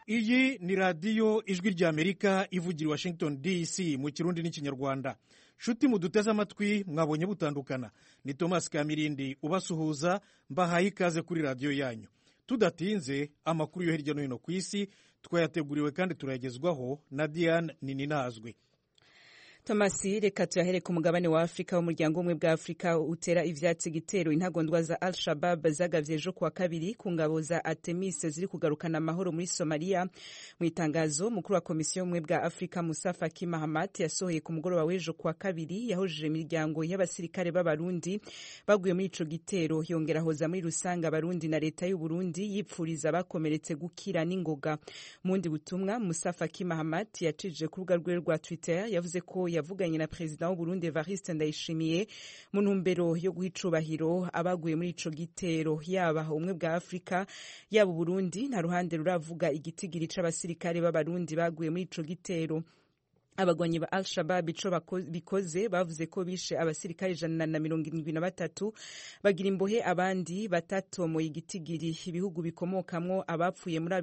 iyi ni radiyo ijwi ry'amerika ivugira i Washington DC mu kirundi n'ikinyarwanda. nshuti muduteze amatwi mwabonye butandukana, ni Thomas Kamirindi ubasuhuza, mbahaye ikaze kuri radiyo yanyu. Tudatinze amakuru yo hirya no hino ku isi twayateguriwe kandi turayagezwaho na Diane Nininazwe. Thomas, reka tuyahere ku mugabane wa Afrika. Umuryango umwe bwa Afrika utera ivyatsi gitero intagondwa za Al-Shabaab zagavye ejo kuwa kabiri ku ngabo za Artemis ziri kugarukana amahoro muri Somalia. Mu itangazo mukuru wa komisiyo umwe bwa Afrika Musa Faki Mahamat yasohoye ku mugoroba w'ejo kuwa kabiri yahojeje imiryango y'abasirikare b'abarundi baguye muri ico gitero, yongera hoza muri rusanga abarundi na leta y'u Burundi yipfuriza bakomeretse gukira n'ingoga. Mundi butumwa Musa Faki Mahamat yacije ku rubuga rwe rwa Twitter yavuze ko yavuganye na Perezida w'u Burundi Evariste Ndayishimiye mu ntumbero yo guha icubahiro abaguye muri ico gitero. Yaba umwe bwa Afrika yaba Burundi nta ruhande ruravuga igitigiri c'abasirikare b'abarundi baguye muri ico gitero. Abagwanyi ba Al-Shabaab ico bikoze bavuze ko bishe abasirikare 173 bagira imbohe abandi batatomoye igitigiri. Ibihugu bikomokamwo abapfuye muri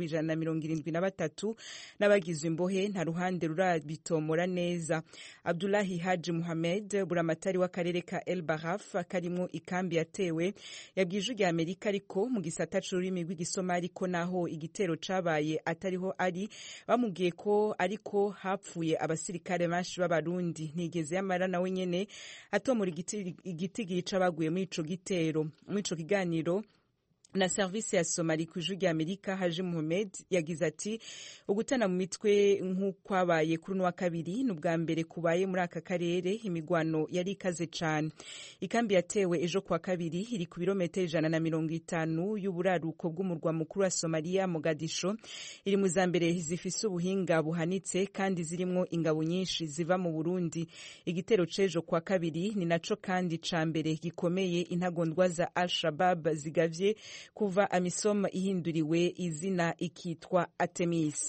173 n'abagizwe imbohe nta ruhande rurabitomora neza. Abdullahi Haji Muhammad, buramatari w'akarere ka El Baraf karimwo ikambi yatewe, yabwije rya Amerika ariko mu gisata c'ururimi rw'igisomali ko naho igitero cabaye atariho ari, bamubwiye ko ariko hapfuye abasirikare benshi b'abarundi. Ntigeze yamara nawe nyene atomora igitigiri c'abaguye muri ico gitero. Muri ico kiganiro na service ya Somali ku ijwi ry'Amerika, Haji Muhammad yagize ati ugutana mu mitwe nk'ukwabaye kuri no wa kabiri n'ubwa mbere kubaye muri aka karere. Imigwano yari ikaze cane. Ikambi yatewe ejo kwa kabiri iri ku birometero 150 y'uburaruko bw'umurwa mukuru wa Somalia, Mogadisho. Iri mu zambere zifise ubuhinga buhanitse kandi zirimwo ingabo nyinshi ziva mu Burundi. Igitero cejo kwa kabiri ni naco kandi ca mbere gikomeye intagondwa za Al-Shabaab zigavye kuva AMISOM ihinduriwe izina ikitwa Artemis.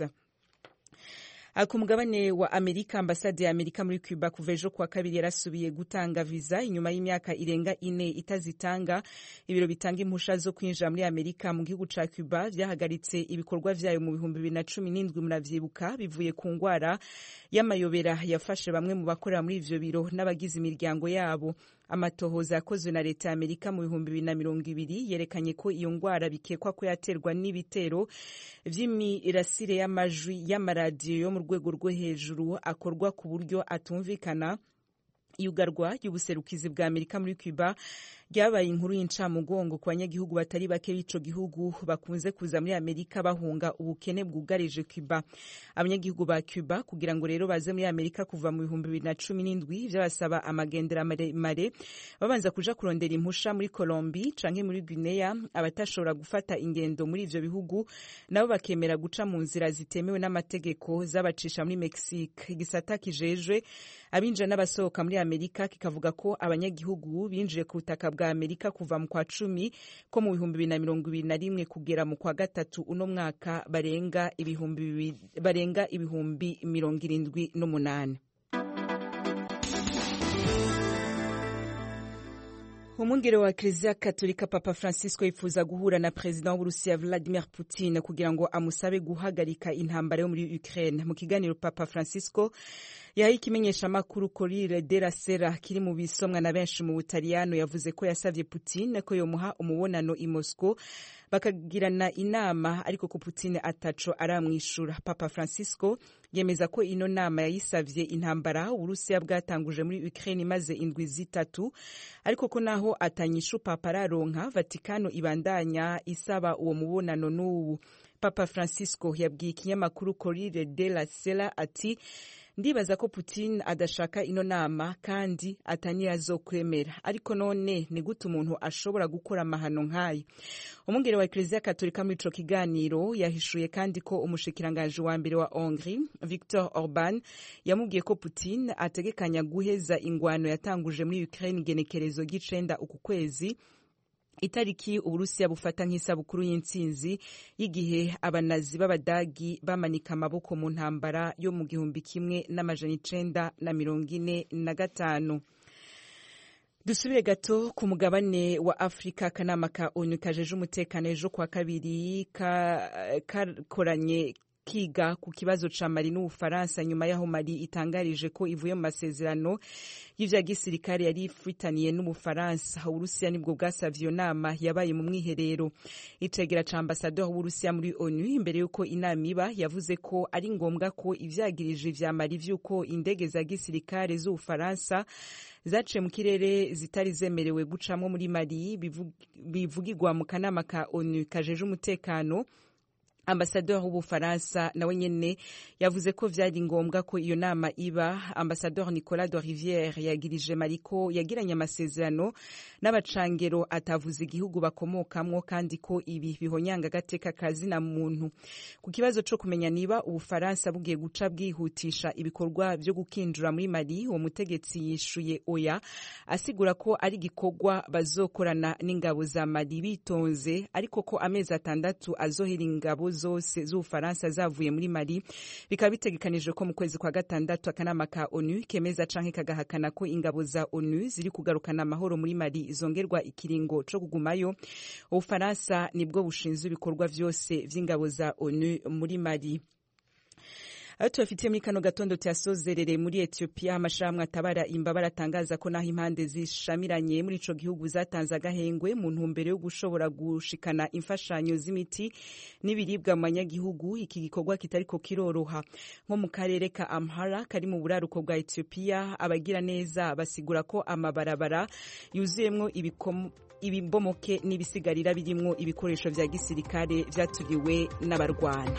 Ku mugabane wa Amerika, ambasade ya Amerika muri Cuba kuva ejo kwa kabiri yarasubiye gutanga visa inyuma y'imyaka irenga 4 itazitanga. Ibiro bitanga impusha zo kwinjira muri Amerika mu gihugu ca Cuba vyahagaritse ibikorwa vyayo mu 2017 muravyibuka, bivuye ku ngwara y'amayobera yafashe bamwe mu bakorera muri ivyo biro n'abagize imiryango yabo. Amatohoza yakozwe na leta ya Amerika mu 2020 yerekanye ko iyo ngwara bikekwa ko yaterwa n'ibitero vy'imirasire y'amajwi y'amaradiyo yo mu rwego rwo hejuru akorwa ku buryo atumvikana. Iyugarwa y'ubuserukizi bwa Amerika muri Cuba ryabaye inkuru y'incamugongo ku banyagihugu batari bake b'ico gihugu bakunze kuza muri Amerika bahunga ubukene bwugarije Cuba. Abanyagihugu ba Cuba kugira ngo rero baze muri Amerika kuva mu 2017 vyabasaba amagendera maremare, babanza kuja kurondera impusha muri Colombia canke muri Guinea. Abatashobora gufata ingendo muri ivyo bihugu nabo bakemera guca mu nzira zitemewe n'amategeko zabacisha muri Mexique. Igisata kijejwe abinjira n'abasohoka muri Amerika kikavuga ko abanyagihugu binjiye ku butaka bwa Amerika kuva mu kwa 10 ko mu 2021 kugera mu kwa gatatu uno mwaka barenga ibihumbi 78. Umwungere wa Eklezia Katolika Papa Francisco yifuza guhura na Perezida w'Uburusiya Vladimir Putin kugira ngo amusabe guhagarika intambara yo muri Ukraine. Mu kiganiro Papa Francisco yahaye ikimenyesha makuru Corriere della Sera kiri mu bisomwa na benshi mu Butaliyano, yavuze ko yasavye Putin ko yomuha umubonano i Moscow bakagirana inama, ariko ko Putin ataco aramwishura. Papa Francisco yemeza ko ino nama yayisavye intambara Uburusiya bwatanguje muri Ukraine imaze indwi zitatu, ariko ko naho atanyishu Papa araronka, Vatikano ibandanya isaba uwo mubonano n'ubu. Papa Francisco yabwiye ikinyamakuru Corriere della Sera ati ndibaza ko Putin adashaka ino nama kandi ataniyazokwemera, ariko none ni gute umuntu ashobora gukora amahano nk'ayo. Umwungere wa Eklezia Katolika muri ico kiganiro yahishuye kandi ko umushikiranganje wa mbere wa Hongrie Viktor Orban yamubwiye ko Putin ategekanya guheza ingwano yatanguje muri Ukraine igenekerezo ry'icenda uku kwezi, itariki Uburusiya bufata nk'isabukuru y'intsinzi y'igihe abanazi b'Abadagi bamanika amaboko mu ntambara yo mu 1945. Dusubire gato ku mugabane wa Afrika. Akanama ka ONU kajeje umutekano ejo kwa kabiri kakoranye kiga ku kibazo ca Mali n'Ubufaransa nyuma yaho Mali itangarije ko ivuye mu masezerano y'ivya gisirikare yari ifitaniye n'Ubufaransa. Uburusiya nibwo bwasavye iyo nama yabaye mu mwiherero. Icegera ca ambassadeur w'Uburusiya muri ONU imbere yuko inama iba yavuze ko ari ngombwa ko ivyagirije vya Mali vy'uko indege za gisirikare z'Ubufaransa zaciye mu kirere zitari zemerewe gucamwo muri Mali bivugirwa mu kanama ka ONU kajeje umutekano. Ambassadeur w'Ubufaransa nawe nyene yavuze ko vyari ngombwa ko iyo nama iba. Ambassadeur Nicolas de Rivière yagirije Mali ko yagiranye amasezerano n'abacangero atavuze igihugu bakomokamwo kandi ko ibi bihonyanga agateka kazina muntu. Ku kibazo co kumenya niba Ubufaransa bugiye guca bwihutisha ibikorwa vyo gukinjura muri Mali, uwo mutegetsi yishuye oya, asigura ko ari gikorwa bazokorana n'ingabo za Mali bitonze, ariko ko amezi 6 azohera ingabo zose z'Ubufaransa zavuye muri Mali. Bikaba bitegekanijwe ko mu kwezi kwa gatandatu akanama ka ONU kemeza canke kagahakana ko ingabo za ONU ziri kugarukana amahoro muri Mali zongerwa ikiringo co kugumayo. Ubufaransa nibwo bushinzwe ibikorwa vyose vy'ingabo za ONU muri Mali. Aho tubafitiye muri kano gatondo tuyasozerere muri Ethiopia. Amashirahamwe atabara imbabara atangaza ko naho impande zishamiranye muri ico gihugu zatanze agahengwe mu ntumbero yo gushobora gushikana imfashanyo z'imiti n'ibiribwa mu banyagihugu, iki gikorwa kitariko kiroroha. Nko mu karere ka Amhara kari mu buraruko bwa Ethiopia, abagira neza basigura ko amabarabara yuzuyemwo ibibomoke n'ibisigarira birimwo ibikoresho vya gisirikare vyaturiwe n'abarwana.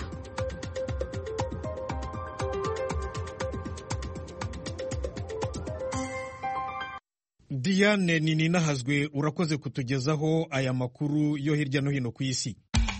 Diane Nininahazwe, urakoze kutugezaho aya makuru yo hirya no hino ku isi.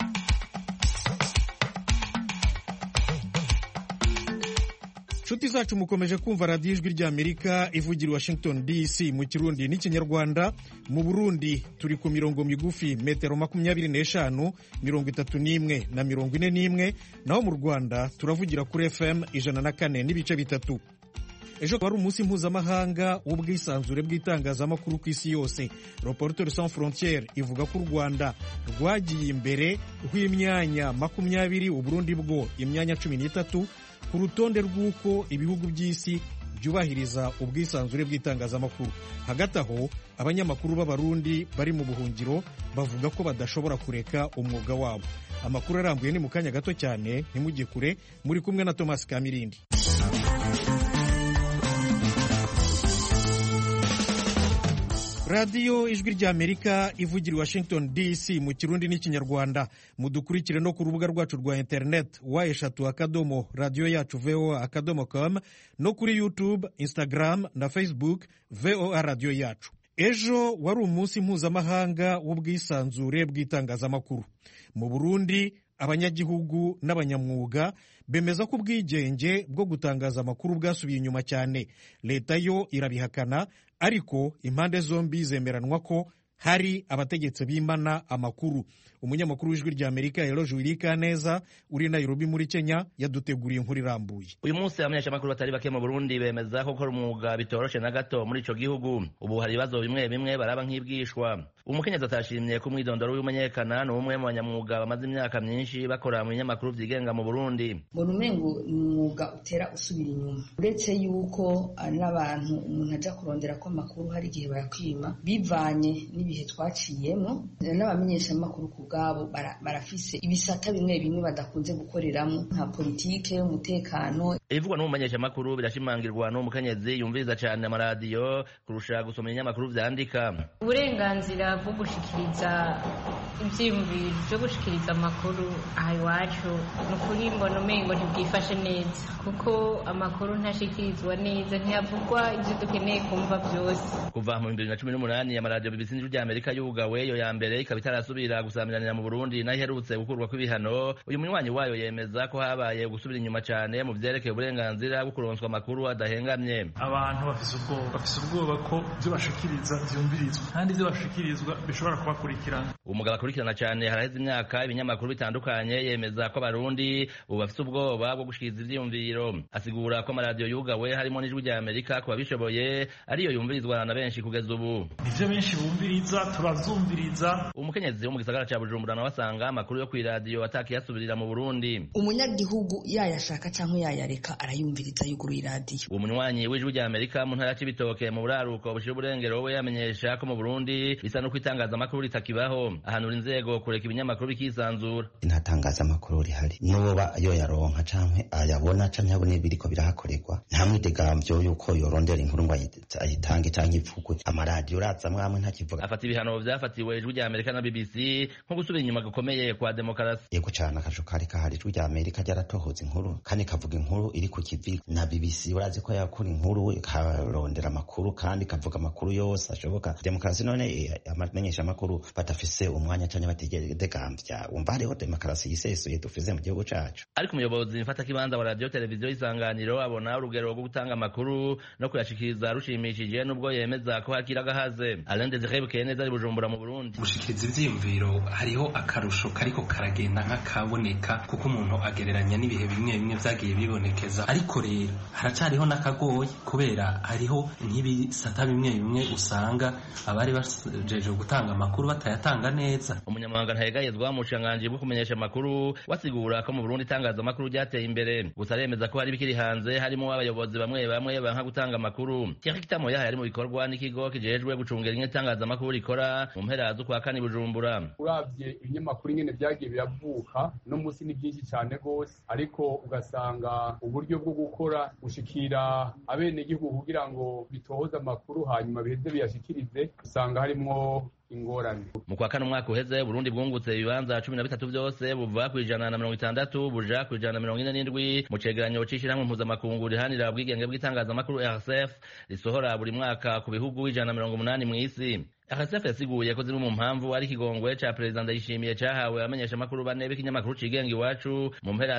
Nshuti zacu mukomeje kumva radiyo ijwi ry'Amerika ivugira Washington DC mu Kirundi n'Ikinyarwanda. Mu Burundi turi ku mirongo migufi metero 25, 31 na 41, naho mu Rwanda turavugira kuri FM 104 n'ibice bitatu. Ejo wari umunsi mpuzamahanga w'ubwisanzure bw'itangazamakuru ku isi yose. Reporters sans frontières ivuga ko u Rwanda rwagiye imbere rw'imyanya 20, Uburundi bwo imyanya 13 ku rutonde rw'uko ibihugu by'isi byubahiriza ubwisanzure bw'itangazamakuru. Hagati aho abanyamakuru b'Abarundi bari mu buhungiro bavuga ko badashobora kureka umwuga wabo. Amakuru arambuye ni mu kanya gato cyane, ntimujye kure, muri kumwe na Thomas Kamirindi. Radiyo ijwi ry'Amerika ivugira Washington DC mu Kirundi n'Ikinyarwanda. Mudukurikire no ku rubuga rwacu rwa internet wa@radioyacu.voa.com no kuri YouTube, Instagram na Facebook VOA Radio Yacu. Ejo wari umunsi mpuzamahanga w'ubwisanzure bw'itangazamakuru. Mu Burundi abanyagihugu n'abanyamwuga bemeza ko ubwigenge bwo gutangaza amakuru bwasubiye inyuma cyane. Leta yo irabihakana, ariko impande zombi zemeranwa ko hari abategetsi bimana amakuru. Umunyamakuru w'ijwi ry'Amerika Eloge Wirikaneza uri Nairobi muri Kenya yaduteguriye inkuru irambuye. Uyu munsi abamenyeshamakuru batari bake mu Burundi bemeza ko gukora umwuga bitoroshe na gato muri ico gihugu. Ubu hari ibibazo bimwe bimwe baraba nk'ibwishwa. Umukenyezi atashimye ku mwidondoro w'umenyekana n'umwe mu banyamwuga bamaze imyaka myinshi bakora mu binyamakuru vyigenga mu Burundi. Mbona umengo umwuga utera usubira inyuma, uretse yuko n'abantu umuntu aja kurondera ko amakuru hari igihe bayakwima bivanye n'ibihe twaciyemo. N'abamenyeshamakuru kubwabo barafise ibisata bimwe bimwe badakunze gukoreramo nka politike, umutekano. Ivugwa n'umumenyeshamakuru birashimangirwa n'umukenyezi yumviriza cyane amaradiyo kurusha gusoma ibinyamakuru vyandika. Uburenganzira bwo gushikiriza ivyiyumviro byo gushikiriza amakuru aha iwacu nukuri mbona umengo ntibwifashe neza, kuko amakuru ntashikirizwa neza, ntiyavugwa ivyo dukeneye kumva vyose. Kuva mu 2018 amaradiyo BBC n'ijwi ry'Amerika yugawe, yo ya mbere ikaba itarasubira gusamiranira mu Burundi naho iherutse gukurwa kw'ibihano. Uyu munywanyi wayo yemeza ko habaye gusubira inyuma cyane mu vyerekeye uburenganzira bwo kuronswa amakuru adahengamye. Abantu bafise ubwoba ko ivyo bashikiriza vyumvirizwa kandi ivyo bashikirizwa bishobora kubakurikirana. Umugabo akurikirana cyane haraheze imyaka ibinyamakuru bitandukanye yemeza ko abarundi ubu bafise ubwoba bwo gushikiriza ivyiyumviro. Asigura ko amaradiyo yugawe harimo n'Ijwi rya Amerika ku babishoboye ariyo yumvirizwa na benshi kugeza ubu. Nivyo benshi bumviriza turazumviriza. Umukenyezi wo mu gisagara ca Bujumbura nawe asanga amakuru yo kw'iradiyo atakiyasubirira mu Burundi. Umunyagihugu yayashaka canke yayareka arayumviriza yuguruye iradiyo. Umunywanyi w'Ijwi rya Amerika mu ntara ya Cibitoke mu buraruko bushira uburengero we yamenyesha ko mu Burundi bisa no kwitangazamakuru ritakibaho, ahanura inzego kureka ibinyamakuru bikisanzura. Nta tangazamakuru rihari, noba yo yaronka canke ayabona canke abone biriko birahakorerwa, nta mwidegamvyo yuko yorondera inkuru ngo ayitange canke ipfugwe. Amaradiyo raza mwamwe ntakivuga. Afata ibihano vyafatiwe Ijwi rya Amerika na BBC nko gusubira inyuma gukomeye kwa demokarasi. Yego cane akajo kari kahari. Ijwi rya Amerika ryaratohoza inkuru kandi kavuga inkuru iri ku kivi, na BBC urazi ko yakora inkuru ikarondera amakuru kandi kavuga amakuru yose ashoboka. Demokarasi none amamenyesha amakuru batafise umwanya canke bategedegamvya, umva hariho demokarasi yisesuye dufise mu gihugu cacu. Ariko umuyobozi mfata kibanza wa radio televiziyo Isanganiro abona urugero rwo gutanga amakuru no kuyashikiriza rushimishije nubwo yemeza ko hakira gahaze. Alain Desire Bukeneza ari Bujumbura mu Burundi. Gushikiriza ivyiyumviro hariho akarusho kariko karagenda nk'akaboneka kuko umuntu agereranya n'ibihe bimwe vyagiye bibonekeza, ariko rero haracariho n'akagoye kubera hariho nk'ibisata bimwe usanga abari bajeje gutanga amakuru batayatanga neza. Umunyamabanga ntayegayezwa mu bushikiranganji bwo kumenyesha amakuru wasigura ko mu Burundi itangazamakuru ryateye imbere, gusa aremeza ko hari bikiri hanze harimo abayobozi bamwe banka gutanga amakuru. Thierry Kitamo yahaye ari mu bikorwa n'ikigo kijejwe gucungera ingene itangazamakuru rikora mu mpera z'ukwa kane Bujumbura. Uravye ibinyamakuru ingene vyagiye biravuka no musi ni byinshi cyane gose, ariko ugasanga uburyo bwo gukora gushikira abenegihugu kugira ngo bitohoze amakuru hanyuma biheze biyashikirize usanga harimwo ingorane. Mu kwa kane umwaka uheze Burundi bwungutse ibibanza 13 byose buva ku 160 buja ku 147 mu cegeranyo c'ishirahamwe mpuzamakungu rihanira ubwigenge bw'itangazamakuru RSF risohora buri mwaka ku bihugu 180 mw'isi. RSF yasiguye ko ziri mu mpamvu ari ikigongwe ca Perezida Ndayishimiye cahawe abamenyesha amakuru bane b'ikinyamakuru cigenga Iwacu mu mpera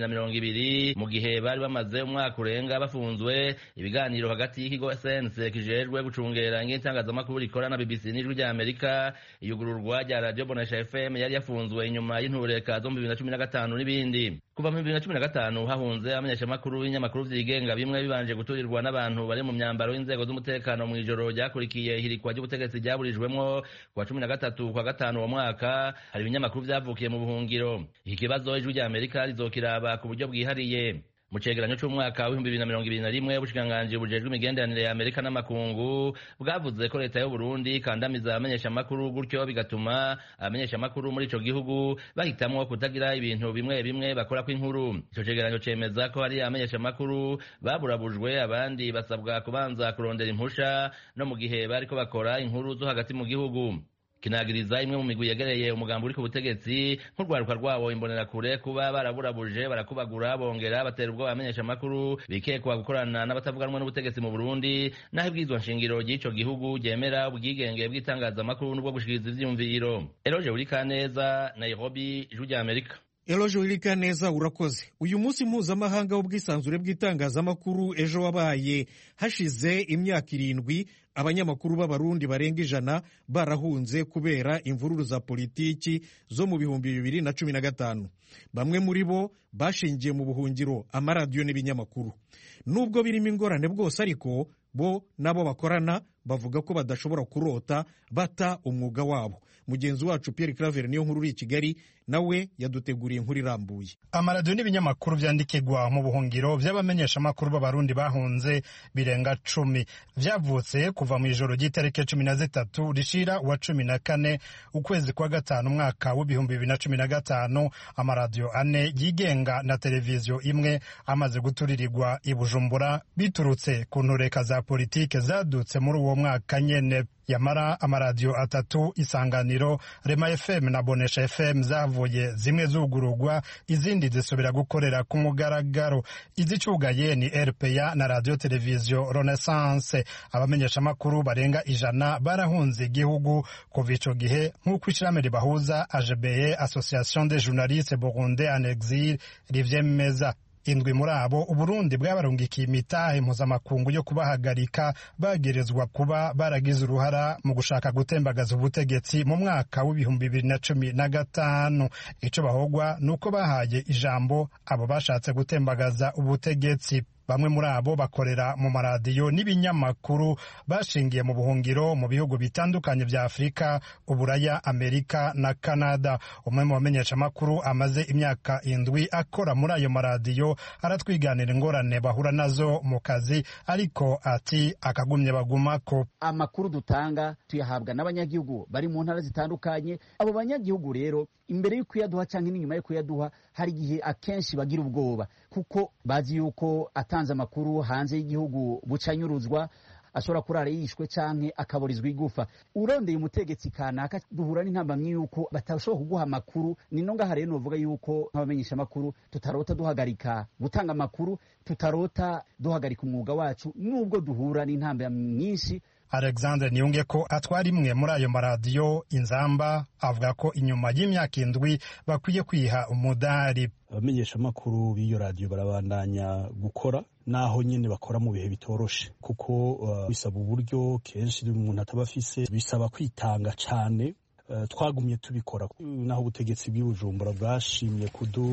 z'2020 mu gihe bari bamaze umwaka urenga bafunzwe. Ibiganiro hagati y'ikigo SNC kijejwe gucungera ingene itangazamakuru rikora na BBC n'Ijwi rya Amerika, iyugururwa rya Radio Bonesha FM yari yafunzwe inyuma y'intureka zo mu 2015 n'ibindi. Kuva mu 2015 hahunze abamenyesha amakuru y'inyamakuru vyigenga bimwe bibanje guturirwa n'abantu bari mu myambaro y'inzego z'umutekano mu ijoro ryakurikiye ihirikwa ry'ubutegetsi burijwemwo kwa 13 kwa gatanu wa mwaka. Hari ibinyamakuru vyavukiye mu buhungiro. Iki kibazo Ijwi rya Amerika rizokiraba ku buryo bwihariye. Mu cegeranyo c'umwaka wa 2021 ubushikiranganji bujejwe imigenderanire ya Amerika n'amakungu bwavuze ko leta y'u Burundi kandamiza abamenyesha amakuru, gutyo bigatuma abamenyesha amakuru muri ico gihugu bahitamwo kutagira ibintu bimwe bakora kw'inkuru. Ico cegeranyo cemeza ko hari abamenyesha amakuru baburabujwe, abandi basabwa kubanza kurondera impusha no mu gihe bariko bakora inkuru zo hagati mu gihugu. Kinagiriza imwe mu migwi yegereye umugambi uri ku butegetsi nk'urwaruka rwabo Imbonerakure kuba baraburabuje, barakubagura, bongera batera ubwoba abamenyesha amakuru bikekwa gukorana n'abatavuganwa n'ubutegetsi mu Burundi, naho ibwirizwa nshingiro ry'ico gihugu ryemera ubwigenge bw'itangazamakuru n'ubwo gushikiriza ivyiyumviro. Eloge Urikaneza, Nairobi, Ijwi rya Amerika. Eloge Urikaneza urakoze. Uyu munsi mpuzamahanga w'ubwisanzure bw'itangazamakuru ejo wabaye hashize imyaka 7 abanyamakuru b'abarundi barenga 100 barahunze kubera imvururu za politiki zo mu 2015. Bamwe muri bo bashingiye mu buhungiro amaradiyo n'ibinyamakuru. Nubwo birimo ingorane bwose ariko bo nabo bakorana bavuga ko badashobora kurota bata umwuga wabo. Mugenzi wacu Pierre Claver niyo nkuru uri i Kigali nawe yaduteguriye inkuru irambuye. Amaradiyo n'ibinyamakuru vyandikirwa mu buhungiro vy'abamenyesha amakuru b'abarundi bahunze birenga 10 vyavutse kuva mu ijoro ry'itariki 13 rishira wa 14 ukwezi kwa gatanu umwaka w'2015. Amaradiyo 4 yigenga na televiziyo imwe amaze guturirirwa i Bujumbura biturutse ku ntureka za politike zadutse muri uwo mwaka nyene. Yamara amaradiyo 3 Isanganiro, Rema FM na Bonesha FM zavuye zimwe zugurugwa, izindi zisubira gukorera ku mugaragaro. Izicugaye ni RPA na Radio Televiziyo Renaissance. Abamenyesha amakuru barenga 100 barahunze igihugu kuva ico gihe, nk'uko ishirahamwe ribahuza AGBE, Association des journalistes burundais en exil, rivyemeza. indwi muri abo Uburundi bwabarungikiye imitahe mpuzamakungu yo kubahagarika bagerezwa kuba baragize uruhara mu gushaka gutembagaza ubutegetsi mu mwaka w'ibihumbi 2015. Ico bahogwa nuko bahaye ijambo abo bashatse gutembagaza ubutegetsi. Bamwe muri abo bakorera mu maradiyo n'ibinyamakuru bashingiye mu buhungiro mu bihugu bitandukanye vya Afrika, Uburaya, Amerika na Canada. Umwe mu bamenyeshamakuru amaze imyaka 7 akora muri ayo maradiyo aratwiganira ingorane bahura nazo mu kazi, ariko ati akagumye bagumako. Amakuru dutanga tuyahabwa n'abanyagihugu bari mu ntara zitandukanye. Abo banyagihugu rero imbere y'uko yaduha canke n'inyuma y'uko yaduha, hari igihe akenshi bagira ubwoba kuko bazi yuko atanze amakuru hanze y'igihugu bucanyuruzwa, ashobora kurara yishwe canke akaburizwa igufa. Urondeye umutegetsi kanaka duhura n'intambamyi yuko batashobora kuguha amakuru. Ni no ngaha rero novuga yuko nk'abamenyesha amakuru tutarota duhagarika gutanga amakuru, tutarota duhagarika umwuga wacu nubwo duhura n'intambamyi nyinshi. Alexandre Niyungeko atwara imwe muri ayo maradiyo Inzamba avuga ko inyuma y'imyaka 7 bakwiye kwiha umudari. Abamenyesha amakuru b'iyo radiyo barabandanya gukora naho nyene bakora mu bihe bitoroshe kuko bisaba uburyo kenshi umuntu atabafise, bisaba kwitanga cane. Twagumye tubikora naho ubutegetsi bw'Ibujumbura bwashimye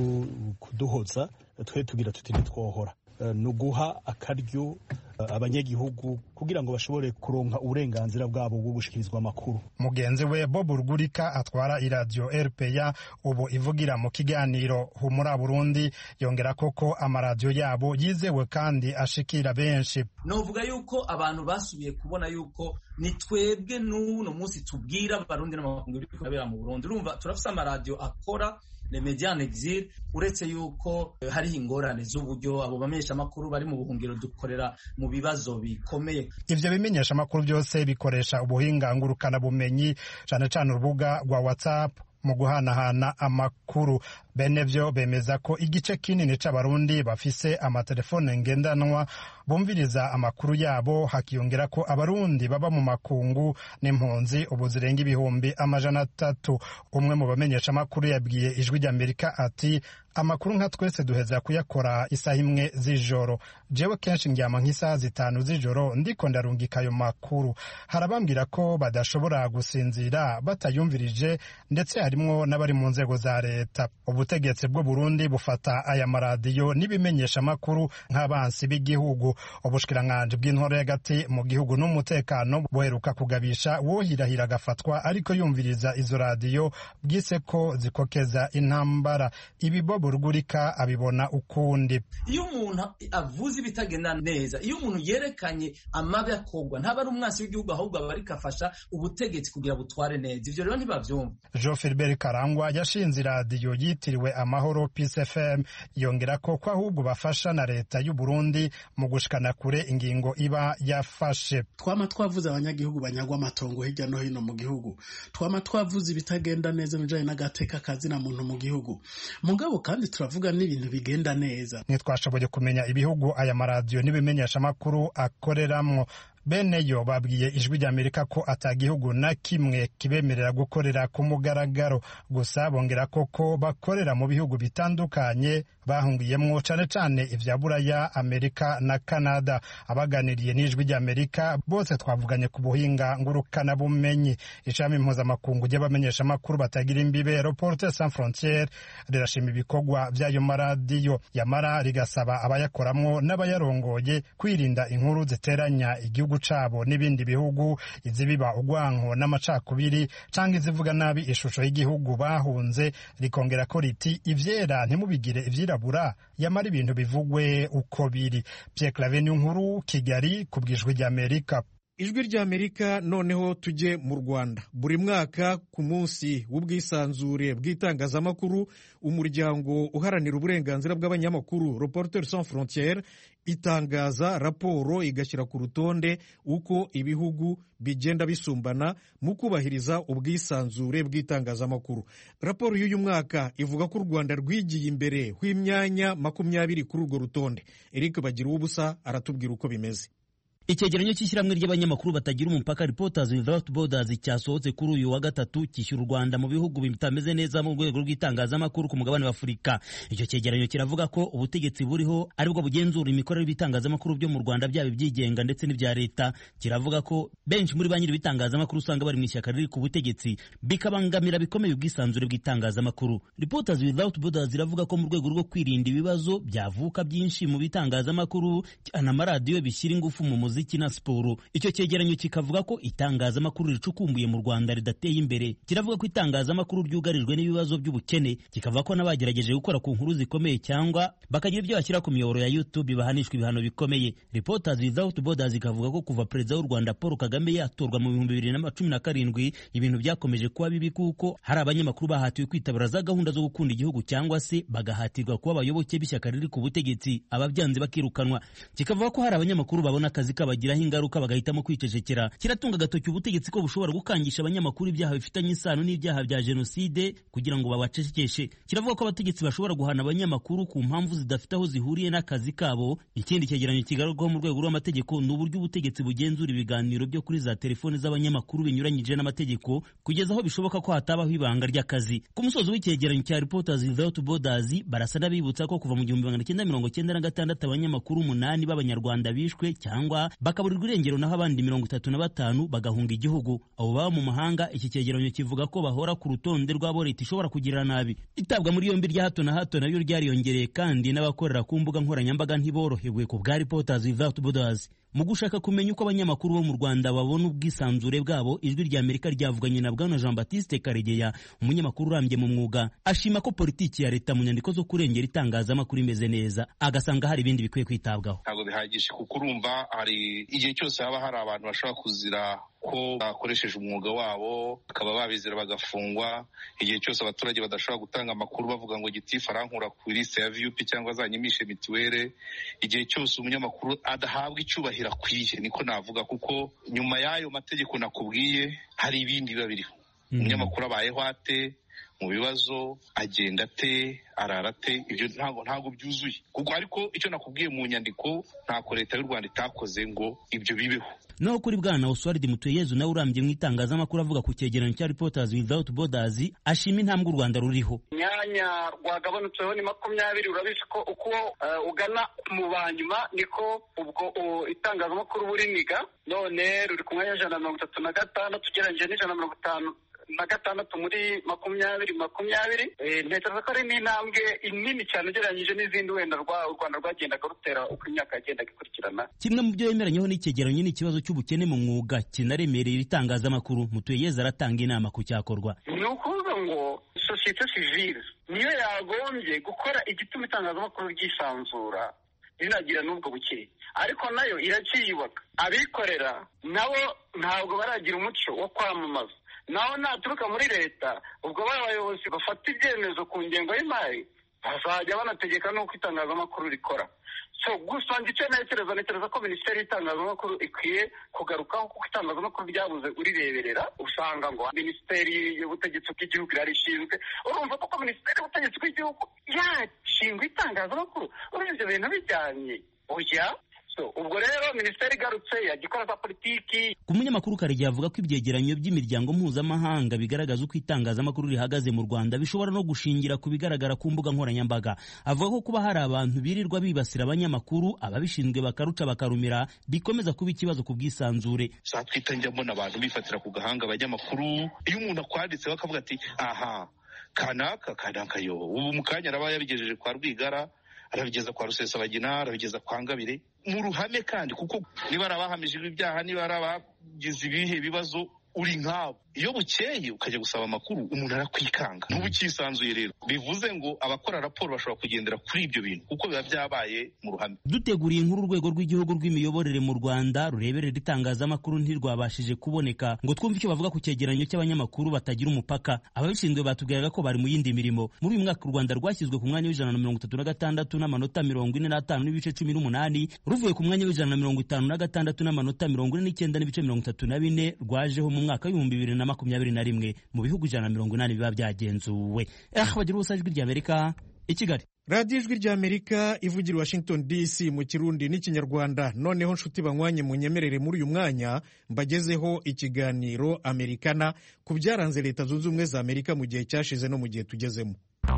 kuduhoza, twe tugira tuti ntitwohora. Nuguha akaryo abanyagihugu kugira ngo bashobore kuronka uburenganzira bwabo bwo gushikirizwa amakuru. Mugenzi we Bob Rugurika atwara iradiyo RPA ubu ivugira mu kiganiro Humura Burundi yongera koko amaradiyo yabo yizewe kandi ashikira benshi. Novuga yuko abantu basubiye kubona yuko ni twebwe n'uno munsi tubwira abarundi n'amakungu biri kubera mu Burundi. Urumva turafise amaradiyo akora le médias en exil, uretse yuko hari ingorane z'uburyo abo bamenyesha amakuru bari mu buhungiro dukorera mu bibazo bikomeye. Ivyo bimenyesha amakuru byose bikoresha ubuhinga ngurukana bumenyi, cane cane urubuga rwa WhatsApp mu guhanahana amakuru. Bene vyo bemeza ko igice kinini c'abarundi bafise amatelefone ngendanwa bumviriza amakuru yabo, hakiyongera ko abarundi baba mu makungu n'impunzi ubu zirenga ibihumbi 300. Umwe mu bamenyesha amakuru yabwiye Ijwi ry'Amerika ati amakuru nka twese duheza kuyakora isaha 1 z'ijoro. Jewe kenshi ndyama nk'isaha 5 z'ijoro ndiko ndarungika ayo makuru. Harabambwira ko badashobora gusinzira batayumvirije, ndetse harimwo n'abari mu nzego za leta. Ubutegetsi bwo Burundi bufata aya maradiyo n'ibimenyesha amakuru nk'abansi b'igihugu. Ubushikiranganji bw'intore y'agati mu gihugu n'umutekano buheruka kugabisha wohirahira agafatwa ariko yumviriza izo radiyo, bwise ko zikokeza intambara. Ibi Bob Rugurika abibona ukundi. Iyo umuntu avuze ibitagenda neza, iyo umuntu yerekanye amabi akogwa, ntaba ari umwasi w'igihugu ahubwo aba ariko afasha ubutegetsi kugira butware neza. Ivyo rero ntibavyumva. Jean Philbert Karangwa yashinze radiyo yitiriwe Amahoro Peace FM, yongera ko ahubwo bafasha na leta y'u Burundi mu gushikana kure ingingo iba yafashe. Twama twavuze abanyagihugu banyagwa amatongo hirya no hino mu gihugu, twama twavuze ibitagenda neza bijanye n'agateka kazina muntu mu gihugu, mugabo kandi turavuga n'ibintu bigenda neza. Ntitwashoboye kumenya ibihugu aya maradiyo n'ibimenyesha amakuru akoreramwo. Bene yo babwiye Ijwi ry'Amerika ko atagihugu na kimwe kibemerera gukorera ku mugaragaro, gusa bongera ko bakorera mu bihugu bitandukanye bahungiyemwo, cane cane ivya Buraya, Amerika na Canada. Abaganiriye n'Ijwi ry'Amerika bose twavuganye ku buhinga ngurukana bumenyi. Ishami mpuzamakungu ry'abamenyesha amakuru batagira imbibe Reporters sans frontières rirashima ibikorwa vy'ayo maradiyo, yamara rigasaba abayakoramwo n'abayarongoye kwirinda inkuru ziteranya igihugu cabo n'ibindi bihugu, izibiba ugwanko n'amacakubiri canke izivuga nabi ishusho y'igihugu bahunze. Rikongera ko riti ivyera ntimubigire ivyirabura, yamara ibintu bivugwe uko biri. Pierre Claver Nkuru, Kigali, kubw'Ijwi ry'Amerika. Ijwi ry'Amerika. Noneho tujye mu Rwanda. Buri mwaka ku munsi w'ubwisanzure bw'itangazamakuru, umuryango uharanira uburenganzira bw'abanyamakuru Reporters sans frontières itangaza raporo igashyira ku rutonde uko ibihugu bigenda bisumbana mu kubahiriza ubwisanzure bw'itangazamakuru. Raporo y'uyu mwaka ivuga ko u Rwanda rwigiye imbere hw'imyanya 20 kuri urwo rutonde. Eric Bagiruwubusa aratubwira uko bimeze. Icyegeranyo cy'ishyirahamwe ry'abanyamakuru batagira umupaka Reporters Without Borders cyasohotse kuri uyu wa gatatu kishyura u Rwanda mu bihugu bitameze neza mu rwego rw'itangazamakuru ku mugabane wa Afurika. Icyo cyegeranyo kiravuga ko ubutegetsi buriho aribwo bugenzura imikorere y'ibitangazamakuru byo mu Rwanda byaba ibyigenga ndetse n'ibya leta. Kiravuga ko benshi muri ba nyiri ibitangazamakuru usanga bari mu ishyaka riri ku butegetsi bikabangamira bikomeye ubwisanzure bw'itangazamakuru. Reporters Without Borders iravuga ko mu rwego rwo kwirinda ibibazo byavuka byinshi mu bitangazamakuru cyane amaradiyo bishyira ingufu mu muziki na siporo. Icyo cyegeranyo kikavuga ko itangazamakuru ricukumbuye mu Rwanda ridateye imbere. Kiravuga ko itangazamakuru ryugarijwe n'ibibazo by'ubukene, kikavuga ko n'abagerageje gukora ku nkuru zikomeye cyangwa bakagira ibyo bashyira ku miyoboro ya YouTube bahanishwa ibihano bikomeye. Reporters Without Borders ikavuga ko kuva perezida w'u Rwanda Paul Kagame yatorwa mu 2017 ibintu byakomeje kuba bibi kuko hari abanyamakuru bahatiwe kwitabira za gahunda zo gukunda igihugu cyangwa se bagahatirwa kuba abayoboke b'ishyaka riri ku butegetsi, ababyanze bakirukanwa. Kikavuga ko hari abanyamakuru babona akazi kabagiraho ingaruka bagahitamo kwicecekera. Kiratunga agatoki ubutegetsi ko bushobora gukangisha abanyamakuru ibyaha bifitanye isano n'ibyaha bya jenoside kugira ngo babacecekeshe. Kiravuga ko abategetsi bashobora guhana abanyamakuru ku mpamvu zidafite aho zihuriye n'akazi kabo. Ikindi cyegeranyo kigarukaho mu rwego rw'amategeko ni uburyo ubutegetsi bugenzura ibiganiro byo kuri za telefoni z'abanyamakuru binyuranyije n'amategeko kugeza aho bishoboka ko hatabaho ibanga ry'akazi. Ku musozo w'icyegeranyo cya Reporters Without Borders barasa n'abibutsa ko kuva mu 1996 abanyamakuru 8 b'abanyarwanda bishwe cyangwa bakaburirwa irengero naho abandi 35 bagahunga igihugu. Abo baba mu mahanga iki cyegeranyo kivuga ko bahora ku rutonde rw'abo leta ishobora kugirira nabi. Itabwa muri yombi rya hato na hato nayo ryariyongereye kandi n'abakorera ku mbuga nkoranyambaga ntiborohewe ku bwa Reporters Without Borders. Mu gushaka kumenya uko abanyamakuru bo mu Rwanda babona ubwisanzure bwabo, ijwi rya Amerika ryavuganye na Bwana Jean Baptiste Karegeya, umunyamakuru urambye mu mwuga. Ashima ko politiki ya leta mu nyandiko zo kurengera itangazamakuru imeze neza, agasanga hari ibindi bikwiye kwitabwaho. Ntabwo bihagije kuko urumva hari igihe cyose haba hari abantu bashobora kuzira ko bakoresheje umwuga wabo bakaba babizira bagafungwa. Igihe cyose abaturage badashobora gutanga amakuru bavuga ngo gitifu arankura ku liste ya VUP cyangwa zanyimishe mituwere. Igihe cyose umunyamakuru adahabwa icyubahiro akwiye, niko navuga, kuko nyuma y'ayo mategeko nakubwiye hari ibindi biba biriho. Umunyamakuru abayeho ate mu bibazo, agenda ate, arara ate, ibyo ntabwo byuzuye. Kuko ariko icyo nakubwiye mu nyandiko ntako leta y'u Rwanda itakoze ngo ibyo bibeho. Naho kuri Bwana Oswald Mutuyezu nawe urambye mu itangazamakuru avuga ku cyegeranyo cya Reporters Without Borders, ashima intambwe u Rwanda ruriho. Myanya rwagabanutseho ni 20, urabizi ko uko ugana mu banyuma niko ubwo itangazamakuru buriniga, none ruri ku mwanya 136 tugereranyije n'156 muri 2020. Ntekereza ko ari n'intambwe nini cyane ugereranyije n'izindi wenda u Rwanda rwagendaga rutera uko imyaka yagendaga ikurikirana. Kimwe mu byo yemeranyeho n'icyegeranyo ni ikibazo cy'ubukene mu mwuga kinaremereye itangazamakuru. Mutuyeze aratanga inama ku cyakorwa. Ni ukuvuga ngo sosiyete sivile niyo yagombye gukora igituma itangazamakuru ryisanzura rinagira n'ubwo bukeye, ariko nayo iracyiyubaka. Abikorera nabo ntabwo baragira umuco wo kwamamaza, naho naturuka muri leta ubwo abayobozi bafata ibyemezo ku ngengo y'imari bazajya banategeka n'uko itangazamakuru rikora. Gusa icyo ntekereza ko minisiteri y'itangazamakuru ikwiye kugarukaho, kuko itangazamakuru ryabuze urireberera. Usanga ngo minisiteri y'ubutegetsi bw'igihugu irarishinzwe, urumva ko minisiteri y'ubutegetsi bw'igihugu yashinzwe itangazamakuru, urumva ibyo bintu bijyanye oya. Ubwo rero minisiteri igarutse yagikora za politiki. Ku munyamakuru Karegeya avuga ko ibyegeranyo by'imiryango mpuzamahanga bigaragaza uko itangazamakuru rihagaze mu Rwanda bishobora no gushingira ku bigaragara ku mbuga nkoranyambaga. Avuga ko kuba hari abantu birirwa bibasira abanyamakuru, ababishinzwe bakaruca bakarumira, bikomeza kuba ikibazo ku bwisanzure. Twita njya mbona abantu bifatira ku gahanga abanyamakuru. Iyo umuntu akwanditse bakavuga ati aha kanaka yo ubu mu kanya araba yabigejeje kwa Rwigara, arabigeza kwa Rusesabagina, arabigeza kwa Ngabire mu ruhame, kandi kuko niba arabahamije ibyaha, niba arabagize ibihe bibazo uri nkabo. Iyo bukeye ukajya gusaba amakuru umuntu arakwikanga, n'ubu ukisanzuye. Rero bivuze ngo abakora raporo bashobora kugendera kuri ibyo bintu kuko biba byabaye mu ruhame. Duteguriye inkuru urwego rw'igihugu rw'imiyoborere mu Rwanda rureberera itangazamakuru ntirwabashije kuboneka ngo twumve icyo bavuga ku cyegeranyo cy'abanyamakuru batagira umupaka. Ababishinzwe batubwiraga ko bari mu yindi mirimo. Muri uyu mwaka u Rwanda rwashyizwe ku mwanya w'136 n'amanota 45.18, ruvuye ku mwanya w'156 n'amanota 49.34 rwajeho mu mwaka w'2021 mu bihugu 180 biba byagenzuwe. Bagira ubusa ijwi ry'Amerika i Kigali. radiyo ijwi ry'amerika ivugira Washington DC mu kirundi n'ikinyarwanda. noneho nshuti banywanye munyemerere muri uyu mwanya mbagezeho ikiganiro Amerikana ku byaranze leta zunze ubumwe za Amerika mu gihe cyashize no mu gihe tugezemo.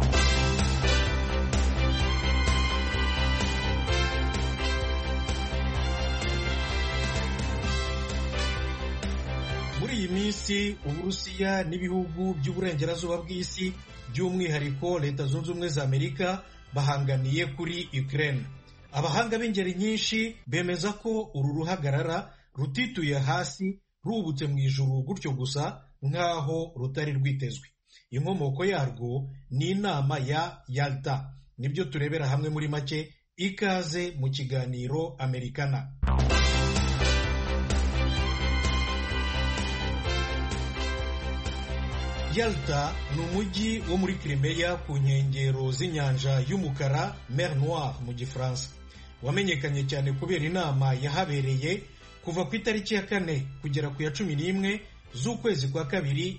muri iyi minsi Uburusiya n'ibihugu by'uburengerazuba bw'isi by'umwihariko leta zunze ubumwe za Amerika bahanganiye kuri Ukraine. Abahanga b'ingeri nyinshi bemeza ko uru ruhagarara rutituye hasi rubutse mu ijuru gutyo gusa nk'aho rutari rwitezwe. Inkomoko yarwo ni inama ya Yalta. Nibyo turebera hamwe muri make. Ikaze mu kiganiro Amerikana. Yalta ni umujyi wo muri Crimea ku nkengero z'inyanja y'umukara, Mer Noire mu gifaransa. Wamenyekanye cyane kubera inama yahabereye kuva ku itariki ya 4 kugera ku ya 11 z'ukwezi kwa kabiri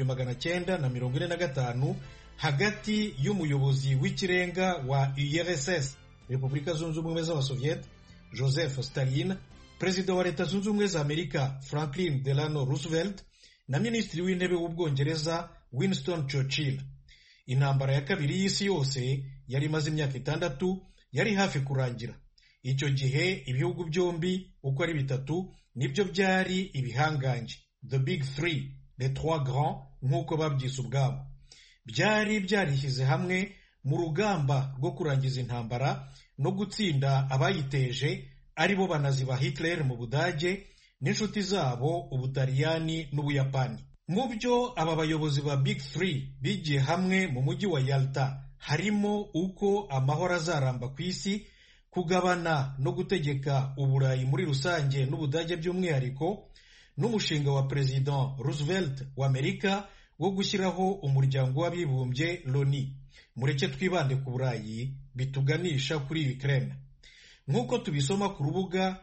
1945 hagati y'umuyobozi w'ikirenga wa URSS, Repubulika Zunze Ubumwe z'Abasoviet, Joseph Stalin, perezida wa Leta Zunze Ubumwe za Amerika Franklin Delano Roosevelt na minisitiri w'intebe w'Ubwongereza Winston Churchill. Intambara ya kabiri y'isi yose yari imaze imyaka 6, yari hafi kurangira. Icyo gihe ibihugu byombi uko ari bitatu nibyo byari ibihanganje, the big three, les trois grands nk'uko babyise ubwabo. Byari byarishyize hamwe mu rugamba rwo kurangiza intambara no gutsinda abayiteje, ari bo banazi ba Hitler mu Budage n'inshuti zabo Ubutaliyani n'Ubuyapani. Mu byo aba bayobozi ba Big Three bigiye hamwe mu mujyi wa Yalta harimo uko amahoro azaramba ku isi, kugabana no gutegeka Uburayi muri rusange n'Ubudage by'umwihariko, n'umushinga wa President Roosevelt wa Amerika wo gushyiraho umuryango w'abibumbye Loni. Mureke twibande ku Burayi bituganisha kuri Ukraine. Nk'uko tubisoma ku rubuga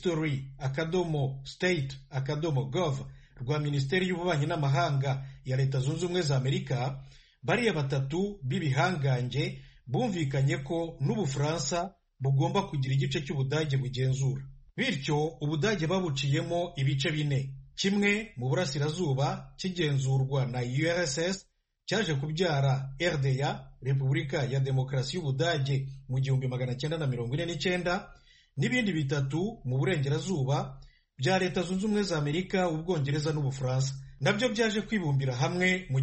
history.state.gov rwa Minisiteri y'Ububanyi n'Amahanga ya Leta Zunze Ubumwe za Amerika, bariya batatu b'ibihanganje bumvikanye ko n'Ubufaransa bugomba kugira igice cy'Ubudage bugenzura. Bityo Ubudage babuciyemo ibice 4. Kimwe mu burasirazuba kigenzurwa na URSS cyaje kubyara RDA, Repubulika ya Demokarasi y'Ubudage mu 1949, n'ibindi bitatu mu burengerazuba bya Leta Zunze Ubumwe za Amerika, Ubwongereza n'Ubufaransa, nabyo byaje kwibumbira hamwe mu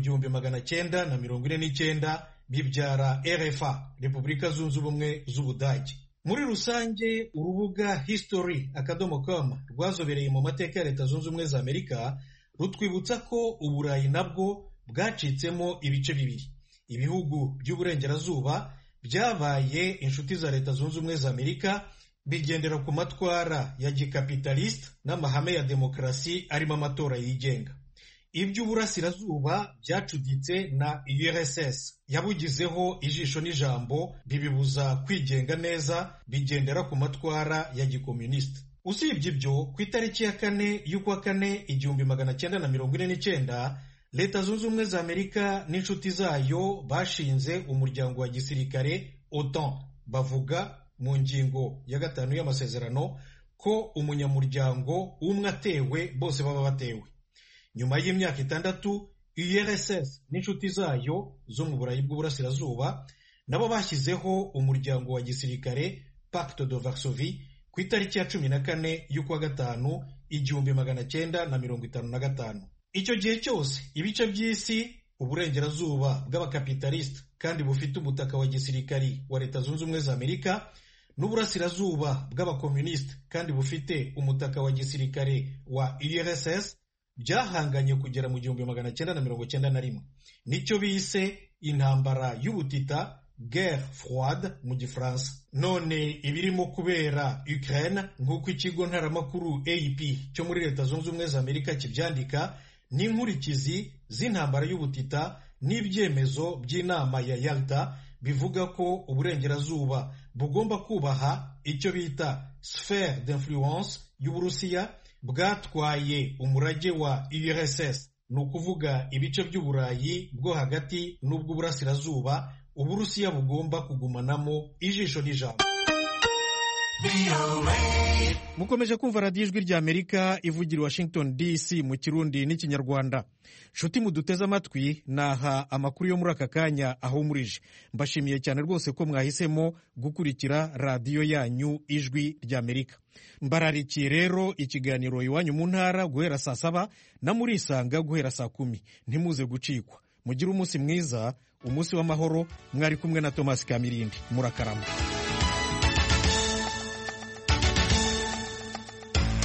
1949 bibyara RFA, Repubulika Zunze Ubumwe z'Ubudage. Muri rusange urubuga history.com rwazobereye mu mateka ya Leta Zunze Ubumwe za Amerika rutwibutsa ko Uburayi nabwo bwacitsemo ibice bibiri. Ibihugu by'uburengerazuba byabaye inshuti za Leta Zunze Ubumwe za Amerika, bigendera ku matwara ya gikapitaliste n'amahame ya demokarasi arimo amatora yigenga. Iby'uburasirazuba byacuditse na URSS yabugizeho ijisho n'ijambo, bibibuza kwigenga neza, bigendera ku matwara ya gikomuniste. Usibye ibyo, ku itariki ya 4 y'ukwa 4 1949 Leta Zunze Ubumwe za Amerika n'inshuti zayo bashinze umuryango wa gisirikare OTAN. Bavuga mu ngingo ya 5 y'amasezerano ko umunyamuryango umwe atewe bose baba batewe. Nyuma y'imyaka 6 URSS n'inshuti zayo zo mu Burayi bw'uburasirazuba nabo bashyizeho umuryango wa gisirikare Pacte de Varsovie ku itariki ya 14 y'ukwa 5 1955. Icyo gihe cyose ibice by'isi, uburengerazuba bw'abakapitaliste kandi bufite umutaka wa gisirikari wa Leta Zunze Ubumwe za Amerika, n'uburasirazuba bw'abakomuniste kandi bufite umutaka wa gisirikare wa URSS, byahanganye kugera mu 1991. Nicyo bise intambara y'ubutita, guerre froide mu gifaransa. None ibirimo kubera Ukraine, nk'uko ikigo ntaramakuru AP cyo muri Leta Zunze Ubumwe za Amerika kibyandika, n'inkurikizi z'intambara y'ubutita n'ibyemezo by'inama ya Yalta bivuga ko uburengerazuba bugomba kubaha icyo bita sphere d'influence y'Uburusiya bwatwaye umurage wa URSS, ni ukuvuga ibice by'Uburayi bwo hagati n'ubw'uburasirazuba Uburusiya bugomba kugumanamo ijisho n'ijambo. Mukomeje kumva radiyo ijwi rya Amerika ivugira Washington DC mu Kirundi n'Ikinyarwanda. Nshuti muduteze amatwi, naha amakuru yo muri aka kanya ahumurije. Mbashimiye cyane rwose ko mwahisemo gukurikira radiyo yanyu ijwi rya Amerika. Mbararikiye rero ikiganiro Iwanyu mu Ntara guhera saa 7 na Murisanga guhera saa 10. Ntimuze gucikwa. Mugire umunsi mwiza, umunsi w'amahoro. Mwari kumwe na Thomas Kamirindi. Murakarama.